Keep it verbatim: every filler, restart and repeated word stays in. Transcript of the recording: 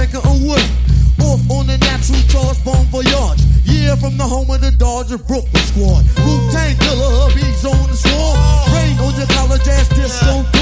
taking away. Off on the natural charge, bon voyage. Yeah, from the home of the Dodger Brooklyn squad. Wu-Tang Killer, hubby's on the swarm. Rain on your college ass disco.